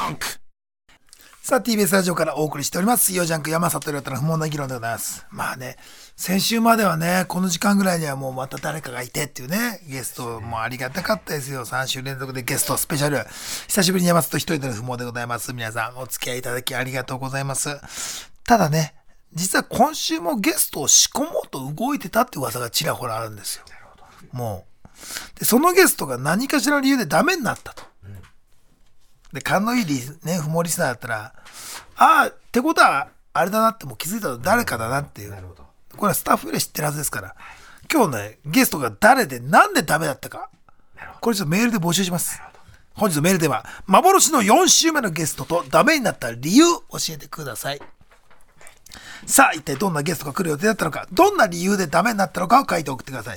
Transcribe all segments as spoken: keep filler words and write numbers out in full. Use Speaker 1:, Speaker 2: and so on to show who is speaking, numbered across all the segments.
Speaker 1: ャンク。さあ ティービーエス ラジオからお送りしております水曜ジャンク、山里亮太の不毛な議論でございます。まあね、先週まではね、この時間ぐらいにはもうまた誰かがいてっていうね、ゲストもありがたかったですよ。さん週連続でゲストスペシャル。久しぶりに山里一人での不毛でございます。皆さんお付き合いいただきありがとうございます。ただね、実は今週もゲストを仕込もうと動いてたって噂がちらほらあるんですよ。もうでそのゲストが何かしらの理由でダメになったと。で勘のいいリ、ね、不毛リスナーだったら、ああってことはあれだなってもう気づいたの誰かだなっていう。なるほど。これはスタッフより知ってるはずですから、今日ねゲストが誰でなんでダメだったか、これちょっとメールで募集します。本日のメールでは幻のよん週目のゲストとダメになった理由教えてください。さあ一体どんなゲストが来る予定だったのか、どんな理由でダメになったのかを書いて送ってください。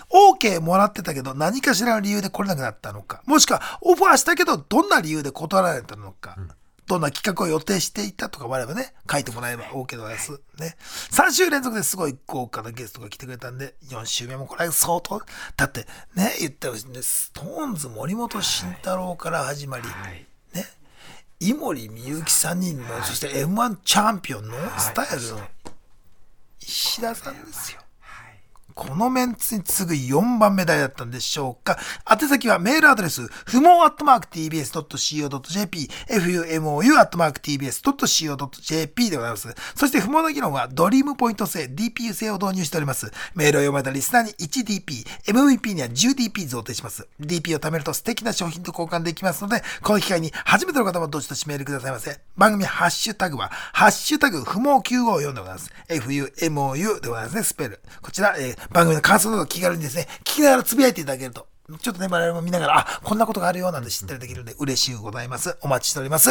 Speaker 1: OK もらってたけど何かしらの理由で来れなくなったのか、もしくはオファーしたけどどんな理由で断られたのか、うん、どんな企画を予定していたとか我々ね書いてもらえば OK でございますね。さん週連続ですごい豪華なゲストが来てくれたんで、よん週目もこれは相当だってね、言ってほしいんです。ストーンズ森本慎太郎から始まり、はい、ね、井森美幸さんにんの、はい、そして エムワン チャンピオンのスタイルの石田さんですよ。このメンツに次ぐよんばんめ台だったんでしょうか。宛先はメールアドレス、不毛アットマーク ティービーエスドットシーオードットジェーピー、フユーエムオーユー アットマーク ティービーエスドットシーオードットジェーピー でございます。そして不毛な議論はドリームポイント制、ディーピー 制を導入しております。メールを読まれたリスナーに いちディーピー、エムブイピー には じゅうディーピー 贈呈します。ディーピー を貯めると素敵な商品と交換できますので、この機会に初めての方もどしどしメールくださいませ。番組ハッシュタグは、ハッシュタグ不毛きゅうごよんでございます。エフユーエムオーユー でございますね、スペル。こちら、えー、番組の感想など気軽にですね、聞きながらつぶやいていただけると、ちょっとね、我々も見ながら、あ、こんなことがあるよなんて知ったりできるので嬉しいございます。お待ちしております。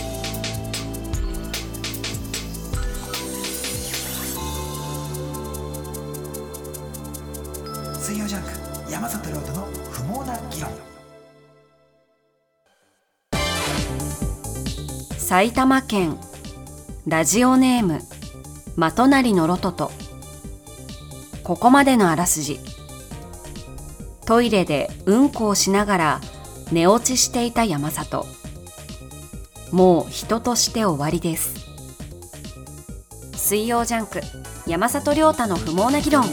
Speaker 1: 水曜ジャンク、山里亮太の不毛な議論。
Speaker 2: 埼玉県ラジオネームまとなりのロトと、ここまでのあらすじ。トイレでうんこをしながら寝落ちしていた山里。もう人として終わりです。水曜ジャンク、山里亮太の不毛な議論。
Speaker 1: い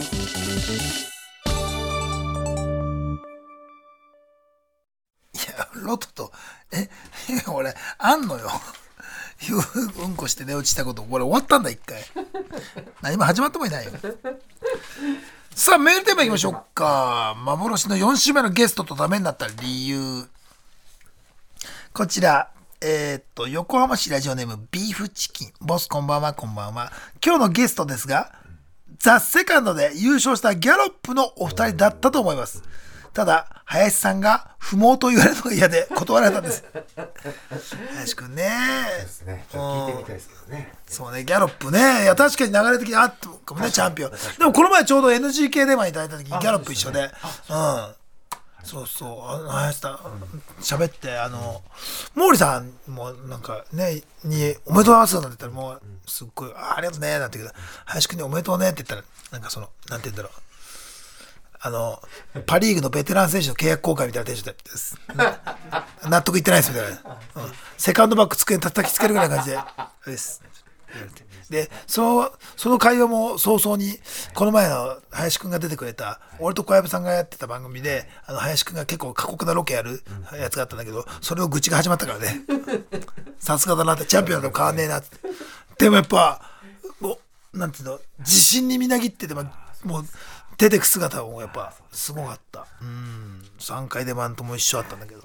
Speaker 1: や、ロトと、え、俺、あんのよ。うんこして寝落ちしたこと、これ終わったんだ、一回。何も始まってもいないよ。さあメールテーマいきましょうか。幻のよん週目のゲストとダメになった理由。こちら、えー、っと横浜市ラジオネームビーフチキン。ボスこんばんは。こんばんは。今日のゲストですが、ザ・セカンドで優勝したギャロップのお二人だったと思います。ただ林さんが不毛と言われるのが嫌で断られたんです。林くんね、
Speaker 3: そうですね、ちょっと聞いてみたいですけどね。そう
Speaker 1: ね、ギャロップね、いや確かに流れ的にあったかもね、チャンピオン。でもこの前ちょうど エヌジーケー 電話いただいた時にギャロップ一緒で、うん、そうそう、あの林さん喋って、あの毛利さんもなんかねにおめでとうございますなんて言ったら、もうすっごい あ, ありがとうねなんて言うけど、林くんにおめでとうねって言ったら、なんかそのなんて言うんだろう、あのパリーグのベテラン選手の契約更改みたいなテンションです。納得いってないですみたいな、うん、セカンドバッグ机に叩きつけるぐらいな感じでですで、そのその会話も早々にこの前の林くんが出てくれた、俺と小籔さんがやってた番組で、あの林くんが結構過酷なロケやるやつがあったんだけど、それを愚痴が始まったからね。さすがだなって、チャンピオンと変わんねえなって。でもやっぱもうなんていうの、自信にみなぎっててももう出てく姿もやっぱすごかった。うん、さんかいでマンとも一緒だったんだけど、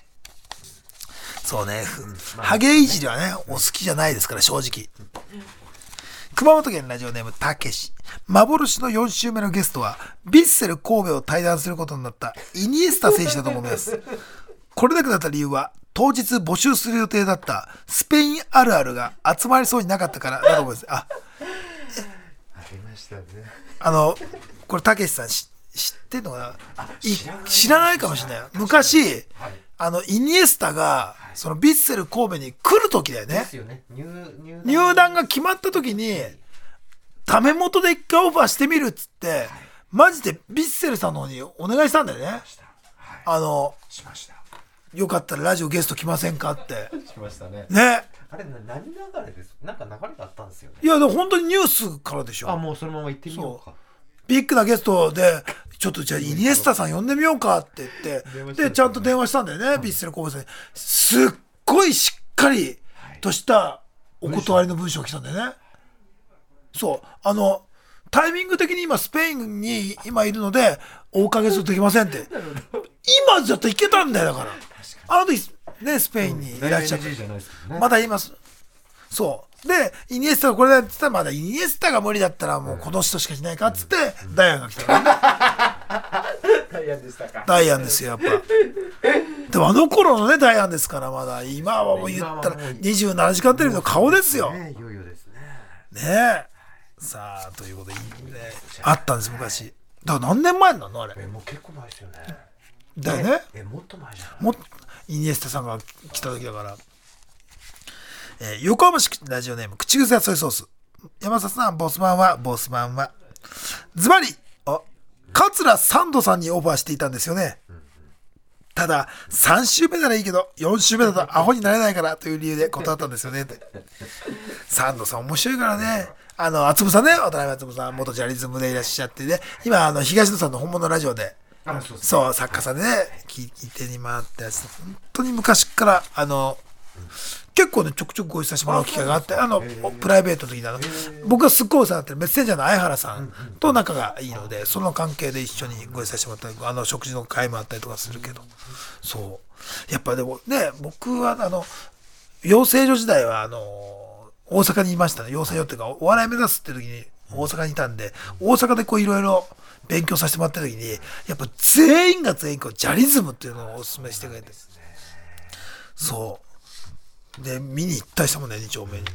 Speaker 1: そうね、ハゲいじりはねお好きじゃないですから、正直。熊本県ラジオネームたけし。幻のよん週目のゲストはヴィッセル神戸を退団することになったイニエスタ選手だと思います。これだけだった理由は、当日募集する予定だったスペインあるあるが集まりそうになかったからだと思います。あ、
Speaker 3: ありましたね。
Speaker 1: あのこれたけしさん知ってんのかな。知らないかもしれない。昔、はい、あのイニエスタがそのヴィッセル神戸に来る時だよね。ですよね。入, 入, 団入団が決まった時にダメ元で一回オファーしてみるっつって、はい、マジでヴィッセルさんの方にお願いしたんだよね。はい、あのしました。よかったらラジオゲスト来ませんかって。
Speaker 3: きましたね。
Speaker 1: ね。
Speaker 3: あれな何流れです？なんか流れがあったんですよね。
Speaker 1: いやでも本当にニュースからでしょ。
Speaker 3: あ、もうそのまま行ってみようか。
Speaker 1: ビッグなゲストでちょっとじゃあイニエスタさん呼んでみようかって言って、でちゃんと電話したんだよね、ヴィッセル神戸さんに。すっごいしっかりとしたお断りの文章が来たんだよね。そうあのタイミング的に今スペインに今いるのでおかげするとできませんって。今だったらいけたんだよ。だからあの時ねスペインにいらっしゃって、まだいます。そうでイニエスタがこれだって言ったら、まだイニエスタが無理だったらもうこの人しかしないかっつって、うん、ダイアンが来たから、
Speaker 3: ね、ダイアンでしたか。
Speaker 1: ダイアンですよやっぱ。でもあの頃のねダイアンですから。まだ今はもう言ったらにじゅうななじかんテレビの顔ですよ。
Speaker 3: ね、いよいよですね。
Speaker 1: ねえ。さあということで、ね、あったんです昔。だから何年前なのあれ。
Speaker 3: えもう結構前ですよね。
Speaker 1: だよね。
Speaker 3: えもっと前じゃない。
Speaker 1: もイニエスタさんが来た時だから。えー、横浜市ラジオネーム口癖はソイソース。山里さん、ボスマンはボスマンはズバリあ桂三度さんにオファーしていたんですよね。たださん週目ならいいけどよん週目だとアホになれないからという理由で断ったんですよねって。三度さん面白いからね。あの厚夢さんね、渡辺厚夢さん元ジャリズムでいらっしゃってね、今あの東野さんの本物ラジオで、
Speaker 3: あ、そうですね、
Speaker 1: そう作家さんでね聞いてに回ってやつ、本当に昔からあの、うん、結構ねちょくちょくご一緒させてもらう機会があって、あのプライベートの時にあの僕がすっごいお世話になってるメッセンジャーの相原さんと仲がいいので、その関係で一緒にご一緒させてもらったり、あの食事の会もあったりとかするけど、そうやっぱでもね僕はあの養成所時代はあの大阪にいましたね。養成所っていうかお笑い目指すって時に大阪にいたんで、大阪でこういろいろ勉強させてもらった時にやっぱ全員が全員こうジャリズムっていうのをお勧めしてくれて、そうで見に行ったりしたもんね、に丁目に。うん、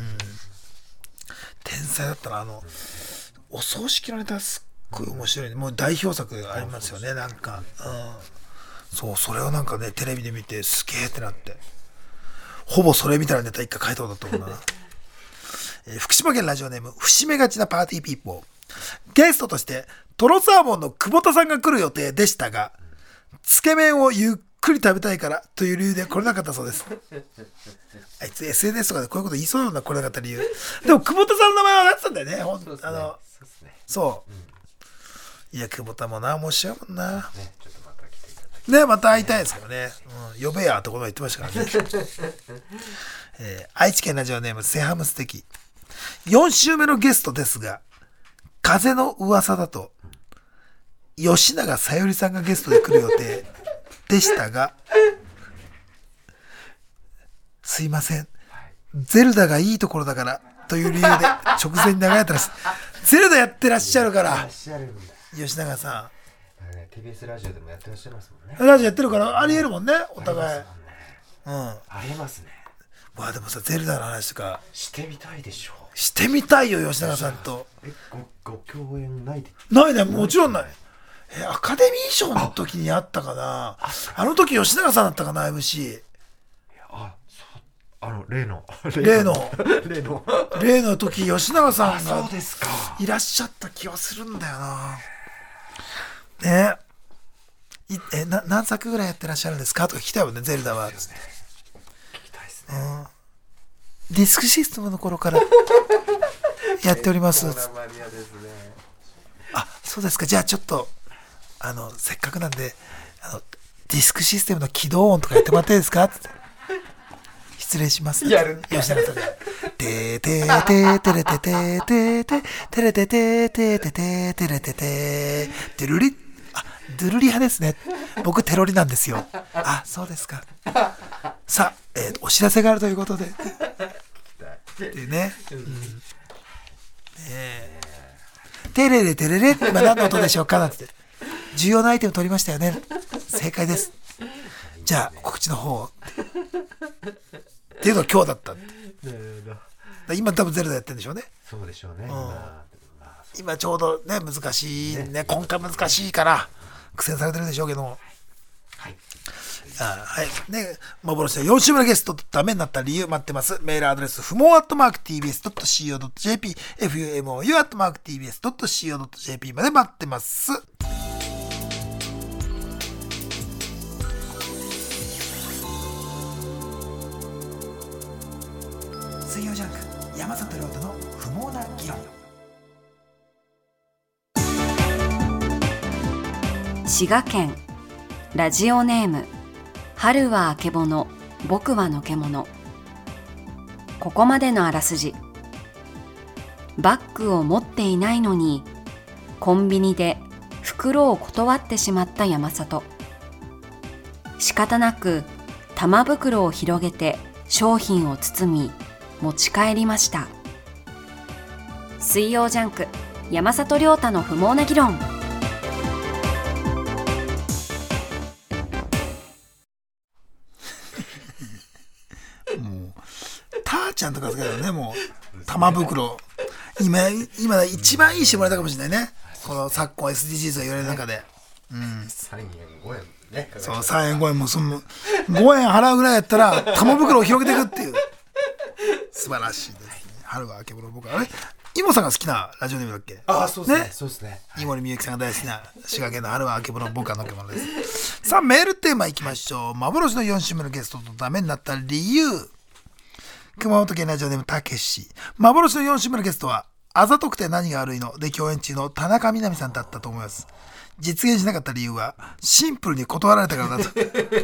Speaker 1: 天才だったな。あのお葬式のネタすっごい面白い、ね、もう代表作がありますよね。なんか、うん、そうそれをなんかねテレビで見てすげえってなって、ほぼそれみたいなネタ一回書いたことだと思うな。えー、福島県ラジオネーム節目がちなパーティーピーポー。ゲストとしてトロサーモンの久保田さんが来る予定でしたが、つけ麺をゆっくり食べたいからという理由で来れなかったそうです。あいつ エスエヌエス とかでこういうこと言いそうなんだ、来れなかった理由。でも久保田さんの名前は上がってたんだよね。ほんそうですね。あのそうですね。そう、うん、いや久保田もな面白いもんな。ね、ちょっとまた来ていただきね、また会いたいですけどね。うん、呼べやってことは言ってましたからね。えー、愛知県ラジオネームセハムステキ。よん週目のゲストですが、風の噂だと吉永小百合さんがゲストで来る予定でしたが、すいません、ゼルダがいいところだからという理由で直前に流れたらしい。ゼルダやってらっしゃるから吉永さん、
Speaker 3: ね、ティービーエス ラジオでもやってらっしゃいますもんね。
Speaker 1: ラジオやってるからありえるもんね、お互い。うん、
Speaker 3: ありますね。
Speaker 1: まあでもさ、ゼルダの話とか
Speaker 3: してみたいでしょう。
Speaker 1: してみたいよ、吉永さんと。
Speaker 3: え、ご、ご共演ないで。
Speaker 1: ないね、もちろんない。え、アカデミー賞の時にあったかな。あ, あの時吉永さんだったかな、エムシー。
Speaker 3: あ、そう、あの例の
Speaker 1: 例の
Speaker 3: 例の
Speaker 1: 例の時吉永さんが
Speaker 3: そうですか、
Speaker 1: いらっしゃった気はするんだよな。ねえ、えな何作ぐらいやってらっしゃるんですかとか聞きたいもんね、ゼルダは。
Speaker 3: 聞きたいですね。うん、
Speaker 1: ディスクシステムの頃からやっております。
Speaker 3: 結構なマニアですね。
Speaker 1: あ、そうですか。じゃあちょっとあのせっかくなんであのディスクシステムの起動音とかやってもらっていいですかって。失礼します。
Speaker 3: やる。
Speaker 1: 吉永さんで。てーてーてーてれててーてーててれててーてーててーてれててーてるり。あ、ドゥルリ派ですね。僕テロリなんですよ。あ、そうですか。さあ、えー、お知らせがあるということで。っていうね。うん、ねえ。テレレテレレって今何の音でしょうかなんて。重要なアイテム取りましたよね。正解です。じゃあ告知の方っていうのが今日だったって。なるほど。今多分ゼルダやってるんでしょうね。
Speaker 3: そうでしょうね。
Speaker 1: うん、
Speaker 3: 今,
Speaker 1: 今ちょうどね難しいね、ね、今回難しいから苦戦されてるでしょうけども。はい。あ、はいね、幻のよん週目のゲストとダメになった理由待ってます。メールアドレス不毛アットマーク ティービーエスドットシーオードットジェーピー エフユーエムオーユー アットマーク ティービーエスドットシーオードットジェーピー まで待ってます。 水曜ジャンク山里亮太の不毛な議論。
Speaker 2: 滋賀県ラジオネーム春はあけぼの僕はのけもの。ここまでのあらすじ。バッグを持っていないのにコンビニで袋を断ってしまった山里。仕方なく玉袋を広げて商品を包み持ち帰りました。水曜ジャンク山里亮太の不毛な議論。
Speaker 1: もうターちゃんとかですけどね、もう玉袋今今一番いいしてもらえたかもしれないね、この昨今 エスディージーズ が言われる中で、うん、
Speaker 3: さんえんごえんね。
Speaker 1: そうさんえんごえんもそのごえん払うぐらいやったら玉袋を広げていくっていう素晴らしいですね。春はあけぼの僕はあれイモさんが好きなラジオネームだっけ。
Speaker 3: ああそうですね。
Speaker 1: ね
Speaker 3: そうですね。
Speaker 1: 井森美幸さんが大好きな滋賀県の春はあけぼの僕はのけものです。さあメールテーマいきましょう。幻のよん週目のゲストとダメになった理由。熊本県ラジオネームたけし。幻のよん週目のゲストはあざとくて何が悪いので共演中の田中みな実さんだったと思います。実現しなかった理由はシンプルに断られたからだと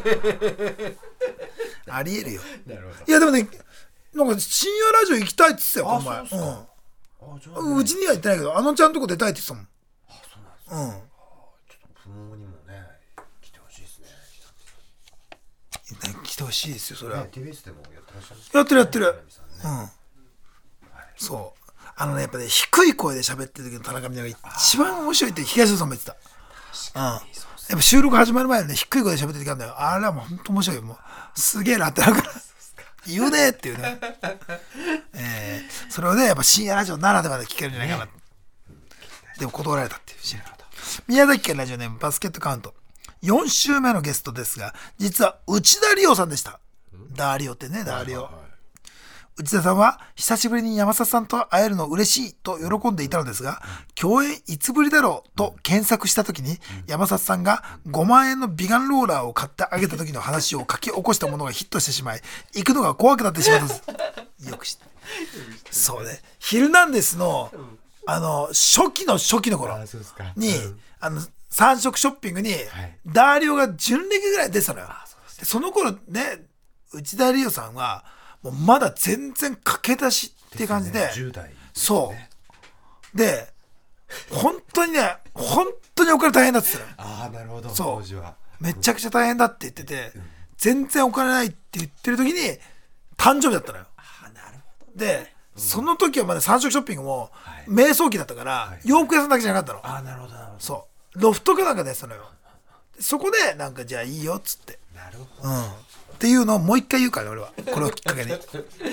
Speaker 1: ありえるよ。
Speaker 3: なるほど。
Speaker 1: いやでもね、なんか深夜ラジオ行きたいって言ってたよこの前。
Speaker 3: あそうですか。
Speaker 1: うん
Speaker 3: あじゃあね
Speaker 1: うちには行ってないけど、あのちゃんとこ出たいって言って
Speaker 3: あそうなんですね。
Speaker 1: たもん。
Speaker 3: ちょっと不毛にもね来てほしいですね。
Speaker 1: うん。来てほしいですよ、それは。
Speaker 3: ね ティービーエス でもやってらっしゃるんです
Speaker 1: やってるやってる。
Speaker 3: みなみさんね。
Speaker 1: うん。そう。あのね、やっぱね、低い声で喋ってる時の田中みな実が一番面白いって東野さんも言ってた。うん。やっぱ収録始まる前にね、低い声で喋ってる時あるんだよ。あれはもう本当面白いよ。もう、すげえなってなるから。言うねっていうね。えー、それをね、やっぱ深夜ラジオならではで聞けるんじゃないかな。ね、でも断られたっていうシーン。宮崎県ラジオネームバスケットカウント。よん週目のゲストですが、実は内田理央さんでした。ダーリオってね、ダーリオ。内田さんは久しぶりに山里さんと会えるの嬉しいと喜んでいたのですが、共演いつぶりだろうと検索した時に山里さんがごまんえんの美顔ローラーを買ってあげた時の話を書き起こしたものがヒットしてしまい、行くのが怖くなってしまったんです。よく知ってそうね、ヒルナンデスのあの初期の初期の頃にあのさん色ショッピングにダーリオが準レギュぐらい出てたのよ。でその頃ね、内田理央さんはもうまだ全然駆け出しっていう感じで、
Speaker 3: じゅう代
Speaker 1: そうで本当にね本当にお金大変だって言ってたよ。
Speaker 3: ああなるほど。
Speaker 1: そう
Speaker 3: 当時は
Speaker 1: めちゃくちゃ大変だって言ってて、全然お金ないって言ってる時に誕生日だったのよ。
Speaker 3: あなるほど。
Speaker 1: でその時はまださん色ショッピングも迷走期だったから洋服屋さんだけじゃなかったの。
Speaker 3: あなるほどなるほど。
Speaker 1: そうロフトかなんかでやってたのよ。そこでなんかじゃあいいよっつって、
Speaker 3: なるほど。
Speaker 1: うんっていうのをもう一回言うからね俺はこれをきっかけに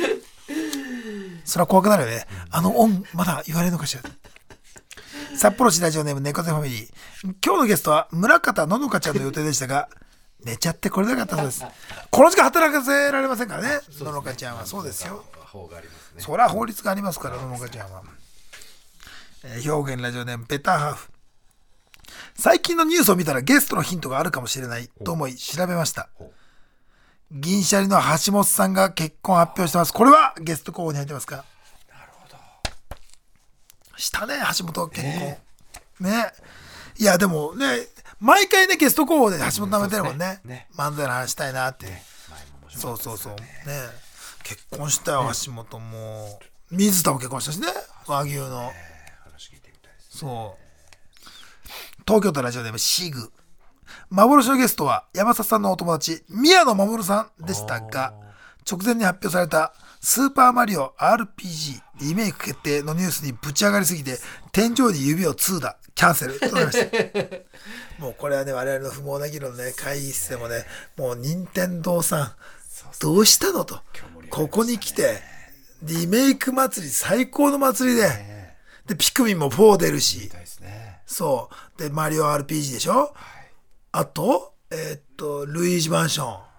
Speaker 1: それは怖くなるよね。あの音まだ言われるのかしら。札幌市ラジオネーム猫背ファミリー。今日のゲストは村方ののかちゃんの予定でしたが寝ちゃってこれなかったそうです。この時間働かせられませんからね。ののかちゃんはそうですよ。
Speaker 3: 法がありますね。
Speaker 1: そりゃ法律がありますからののかちゃんは、えー、兵庫県ラジオネームペターハーフ。最近のニュースを見たらゲストのヒントがあるかもしれないと思い調べました。銀シャリの橋本さんが結婚発表してます。これはゲスト候補に入ってますか。
Speaker 3: なるほど。
Speaker 1: したね橋本結婚、えー、ね。いやでもね毎回ねゲスト候補で橋本舐めてるもんね、うん、ね漫才の話したいなって、ね、そうそうそうね。結婚したよ、ね、橋本も水田も結婚したしね和牛の、ね、
Speaker 3: 話聞いてみたいですね。
Speaker 1: そう東京都ラジオネームシグ。幻のゲストは山里さんのお友達宮野真守さんでしたが、直前に発表されたスーパーマリオ アールピージー リメイク決定のニュースにぶち上がりすぎて天井に指をツーだキャンセルとなりましたもうこれはね我々の不毛な議論のね会議室でもねもう任天堂さんどうしたのと、ここに来てリメイク祭り最高の祭りで、でピクミンもフォー出るし、そうでマリオ アールピージー でしょ、あとえー、っとルイージマンション、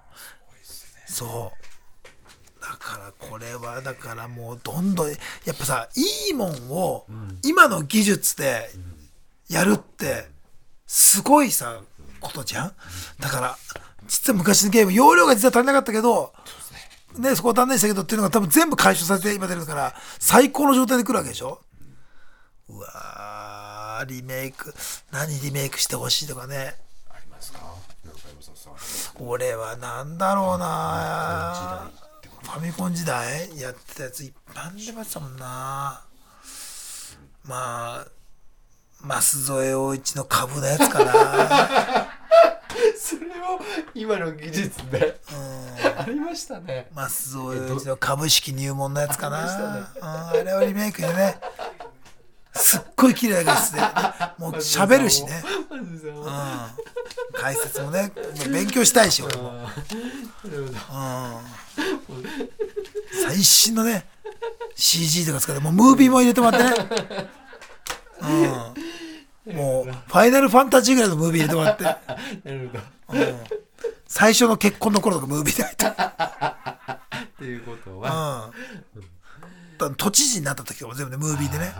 Speaker 1: そうだからこれはだからもうどんどんやっぱさいいもんを今の技術でやるってすごいさことじゃん。だから実は昔のゲーム容量が実は足りなかったけどね、そこは断念したけどっていうのが多分全部解消されて今出るから最高の状態で来るわけでしょ。うわー、リメイク何リメイクしてほしいとかね
Speaker 3: ありますか？なんか山里さん。
Speaker 1: 俺はなんだろうな、ファミコン時代やってたやついっぱいでもやってたもんな。まあ舛添陽一の株のやつかな
Speaker 3: それを今の技術で、うん、ありましたね。
Speaker 1: 舛添陽一の株式入門のやつかな あ,、ねうん、あれをリメイクでねすっごい綺麗なやつでもう喋るしね、うん、解説もね勉強したいし俺も、うん、最新のね シージー とか使ってもうムービーも入れてもらってね、うん、もうファイナルファンタジーぐらいのムービー入れてもらってなるほど、うん、最初の結婚の頃とかムービーで入って
Speaker 3: っていうことは、
Speaker 1: うん、都知事になった時とかも全部ねムービーでね、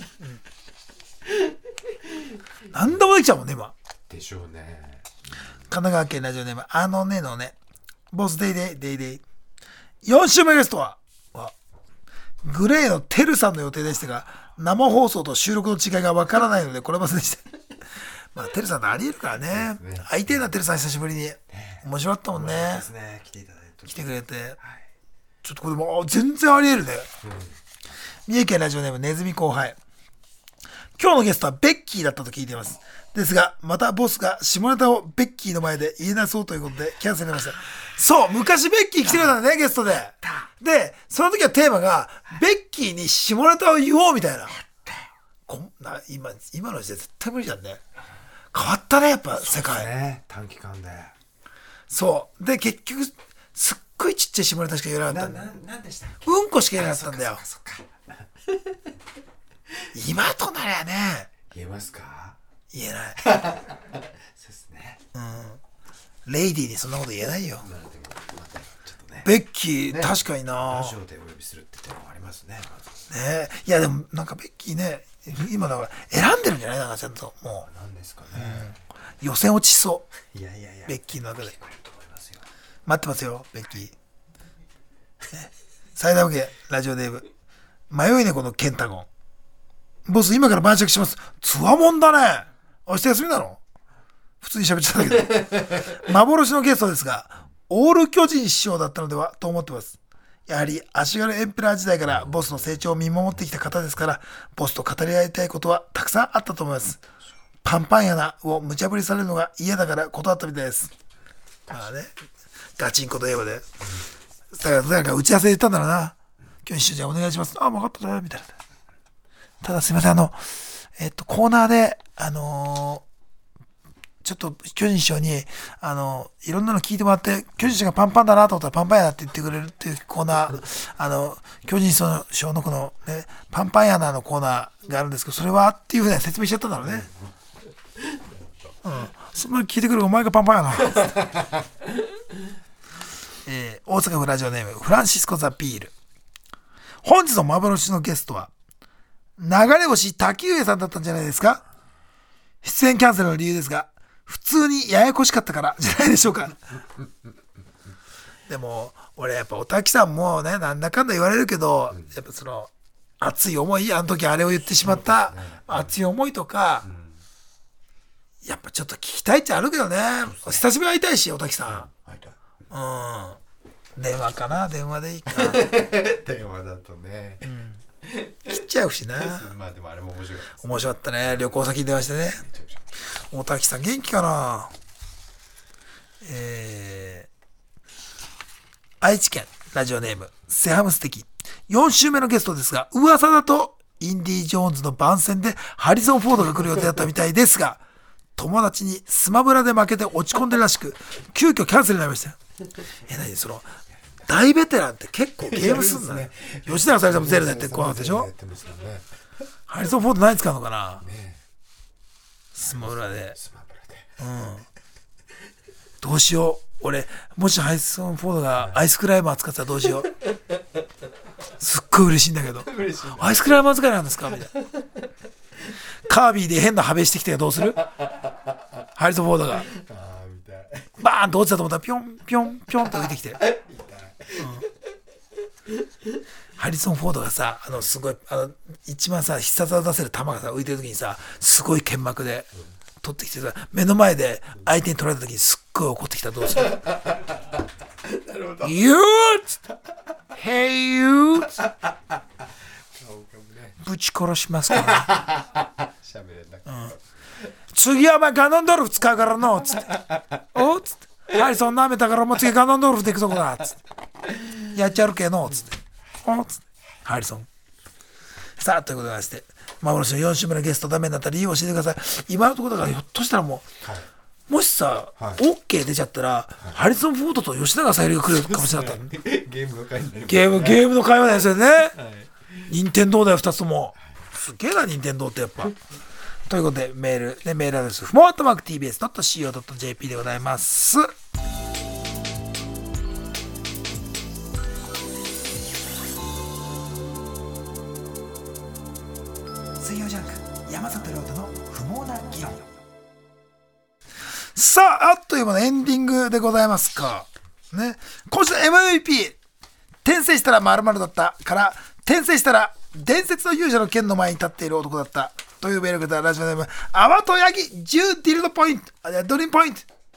Speaker 1: うん、何でもできちゃうもんね今
Speaker 3: でしょうね。
Speaker 1: 神奈川県ラジオネームあのねのねボスデイデイデイデイよん週目ゲストはグレーのテルさんの予定でしたが生放送と収録の違いがわからないので来れませんでしたまあテルさんとありえるからね、会いてえなテルさん久しぶりに、ね、面白かったもんね。
Speaker 3: ですね、来ていただいて
Speaker 1: 来てくれて、はい、ちょっとこれも全然ありえるね、うん、三重県ラジオネームネズミ後輩今日のゲストはベッキーだったと聞いています。ですがまたボスが下ネタをベッキーの前で言えなそうということでキャンセルになりました。そう昔ベッキー来てくれたんだねゲストで。でその時はテーマがベッキーに下ネタを言おうみたいな。こんな 今, 今の時代絶対無理だね。変わったねやっぱ世界、
Speaker 3: ね、短期間で。
Speaker 1: そうで結局すっごいちっちゃい下ネタしか言えなかったんだ。
Speaker 3: ななんでしたっけ？
Speaker 1: うんこしか言えなかったんだよ。
Speaker 3: そっかそっか
Speaker 1: 今となりゃね
Speaker 3: 言えますか？
Speaker 1: 言えない
Speaker 3: そうですね、
Speaker 1: うん、レイディーにそんなこと言えないよ。
Speaker 3: ちょっとね、
Speaker 1: ベッキー、
Speaker 3: ね、
Speaker 1: 確かにな
Speaker 3: ラジオでお呼びするって言ってもありますね。
Speaker 1: ねいやでもなんかベッキーね今だから選んでるんじゃないなんかちゃんともう
Speaker 3: なんですかね、
Speaker 1: うん、予選落ちそう
Speaker 3: いやいやいや
Speaker 1: ベッキーの中で
Speaker 3: 来てくれると思いますよ。
Speaker 1: 待ってますよベッキー、ね、最大向けラジオネーム迷い猫のケンタゴンボス今から晩酌します。つわもんだね。明日休みなの？普通に喋っちゃったけど幻のゲストですがオール巨人師匠だったのではと思ってます。やはり足軽エンペラー時代からボスの成長を見守ってきた方ですからボスと語り合いたいことはたくさんあったと思います。パンパンやなを無茶ぶりされるのが嫌だから断ったみたいです。まあねガチンコといえばで、だからなんか打ち合わせで言ったんだろうな。今日一緒じゃお願いします。あ、分かったねみたいな。ただすみませんあのえっとコーナーであのー、ちょっと巨人師匠にあのいろんなの聞いてもらって巨人師匠がパンパンだなと思ったらパンパンやなって言ってくれるっていうコーナーあの巨人師匠のこの、ね、パンパンやなのコーナーがあるんですけどそれはっていうふうに説明しちゃったんだろうね。うん、そんな聞いてくるお前がパンパンやな、えー、大阪府ラジオネームフランシスコ・ザ・ビール本日の幻のゲストは流れ星滝上さんだったんじゃないですか。出演キャンセルの理由ですが普通にややこしかったからじゃないでしょうかでも俺やっぱお滝さんもねなんだかんだ言われるけどやっぱその熱い思いあの時あれを言ってしまった熱い思いとかやっぱちょっと聞きたいっちゃあるけどね。久しぶりに会いたいしお滝さん、うん、電話かな電話でいいか
Speaker 3: 電話だとね、うん
Speaker 1: 切っちゃうしな。
Speaker 3: まあでもあれも面白い、ね、
Speaker 1: 面白かったね。旅行先に電話してね。大滝さん元気かな。えー、愛知県ラジオネームセハムステキよん週目のゲストですが噂だとインディ・ジョーンズの番宣でハリソン・フォードが来る予定だったみたいですが友達にスマブラで負けて落ち込んでるらしく急遽キャンセルになりましたよ。え何その大ベテランって結構ゲームすんだね。吉永小百合さんもゼルダやってこうなんでしょ。ハリソン・フォード何使うのかな、ね、スマブラで、うん、どうしよう俺もしハリソン・フォードがアイスクライマー使ってたらどうしようすっごい嬉しいんだけどアイスクライマー使いなんですかみたいなカービィで変なハベしてきてどうするハリソン・フォードがバーンと落ちたと思ったらピョンピョンピョンと浮いてきて、うんハリソン・フォードがさ、あのすごいあの一番さ必殺技出せる球がさ浮いてる時にさ、すごい剣幕で取ってきてさ、目の前で相手に取られた時にすっごい怒ってきたらどうする？
Speaker 3: なるほど。
Speaker 1: You! Hey you! ぶち殺しますからね。
Speaker 3: しゃべれなくて、
Speaker 1: うん、次はお前ガノンドルフ使うからのっつっておっつってハリソン舐めたからもう次ガノンドルフでいくとこだっつってやっちゃるけのっつっておっつってハリソン。さあということでまして幻のよん週目のゲストダメになった理由を教えてください。今のところだからひょっとしたらもう、はい、もしさ、はい、OK 出ちゃったら、はい、ハリソン・フォードと吉永小百合が来るかもしれなかった、
Speaker 3: ね、ゲームの会になりますね。
Speaker 1: ゲームゲームの会話ですよね、はい、任天堂だよふたつとも。すげえな任天堂ってやっぱということでメール、ね、メールアドレスフモアットマーク ティービーエスドットシーオードットジェーピー でございます。水曜ジャンク山里亮太の不毛な議論。さああっという間のエンディングでございますかね。今週の エムブイピー 転生したら〇〇だったから転生したら伝説の勇者の剣の前に立っている男だったというメールがラジオネームアワトヤギじゅうディルドポイントドリームポイント。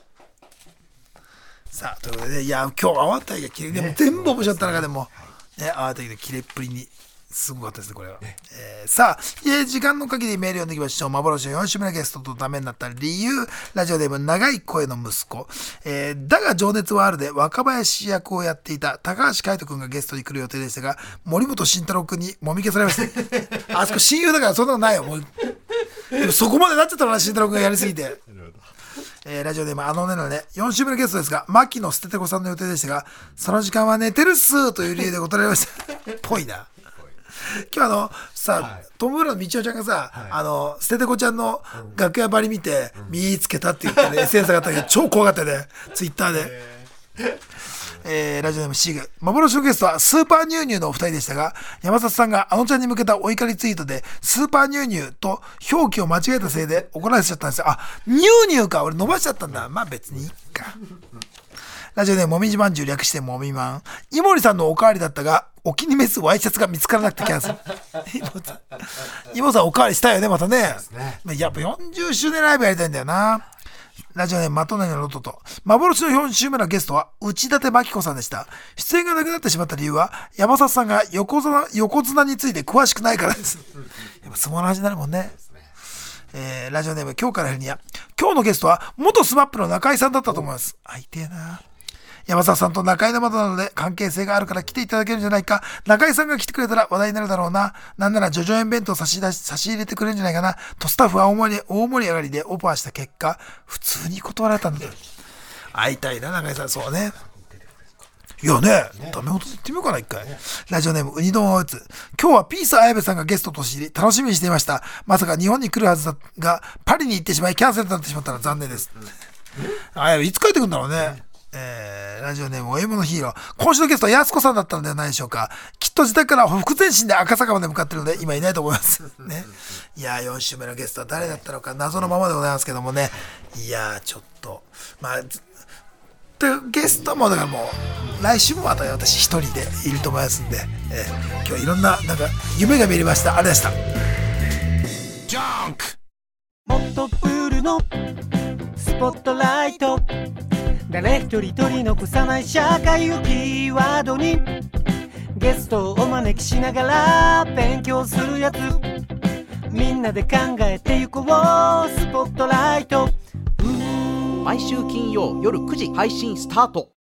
Speaker 1: さあということで、いや今日アワトヤギが切れ、でも全部面白かった中でもね、アワトヤギの切れっぷりにすごかったですねこれは、ねえー、さあ、えー、時間の限りメール読んでいきましょう。幻のよん週目のゲストとダメになった理由。ラジオネーム長い声の息子、えー、だが情熱はあるで若林役をやっていた高橋海人君がゲストに来る予定でしたが森本慎太郎君にもみ消されましたあそこ親友だからそんなのないよもう。でもそこまでなっちゃったのな慎太郎君がやりすぎてえー、ラジオネームあのねのねよん週目のゲストですが牧野捨ててこさんの予定でしたがその時間は寝てるっすという理由で答えられましたぽいな。今日あのさ、はい、トム・ブラウンのみちおちゃんがさ、はい、あの捨ててこちゃんの楽屋張り見て、うん、見つけたって言ってね、エスエヌエス があったけど超怖かったねツイッターで、えー、ラジオネームシーグ幻のゲストはスーパーニューニューのお二人でしたが山里さんがあのちゃんに向けたお怒りツイートでスーパーニューニューと表記を間違えたせいで怒られちゃったんですよ。あニューニューか俺伸ばしちゃったんだ。まあ別にいいか。ラジオネームもみじまんじゅう略してもみまん。井森さんのおかわりだったがお気に召すワイシャツが見つからなくてキャンセル。井森さんおかわりしたよねまたね。ねやっぱよんじゅっしゅうねんライブやりたいんだよな。ラジオネームまとなりのロトと幻のよん週目のゲストは内館真紀子さんでした。出演がなくなってしまった理由は山里さんが横綱、横綱について詳しくないからです。やっぱ相撲の話になるもんね。えー、ラジオネーム今日からヘルニア。今日のゲストは元スマップの中井さんだったと思います。会いてえな。山里さんと中井の窓なので関係性があるから来ていただけるんじゃないか。中井さんが来てくれたら話題になるだろうな。なんならジョジョ園弁当差し出し差し入れてくれるんじゃないかなとスタッフは大盛り大盛り上がりでオファーした結果普通に断られたんだよ。会いたいな中井さん。そうね。いやね、ダメ元で言ってみようかな一回。ラジオネームウニ丼を打つ。今日はピース綾部さんがゲストと知り楽しみにしていました。まさか日本に来るはずだがパリに行ってしまいキャンセルとなってしまったら残念です。綾部いつ帰ってくるんだろうね。えー、ラジオネームお芋のヒーロー。今週のゲストはやすこさんだったのではないでしょうか。きっと自宅から北前進で赤坂まで向かっているので今いないと思いますね。いやーよん週目のゲストは誰だったのか謎のままでございますけどもね。いやーちょっとまあゲストもだからもう来週もまた私一人でいると思いますんで、えー、今日はいろんななんか夢が見れました。あれでした。ジャンク
Speaker 4: もっとプールのスポットライト誰一人取り残さない社会をキーワードにゲストをお招きしながら勉強するやつみんなで考えてゆこうスポットライト
Speaker 5: 毎週金曜夜くじ配信スタート。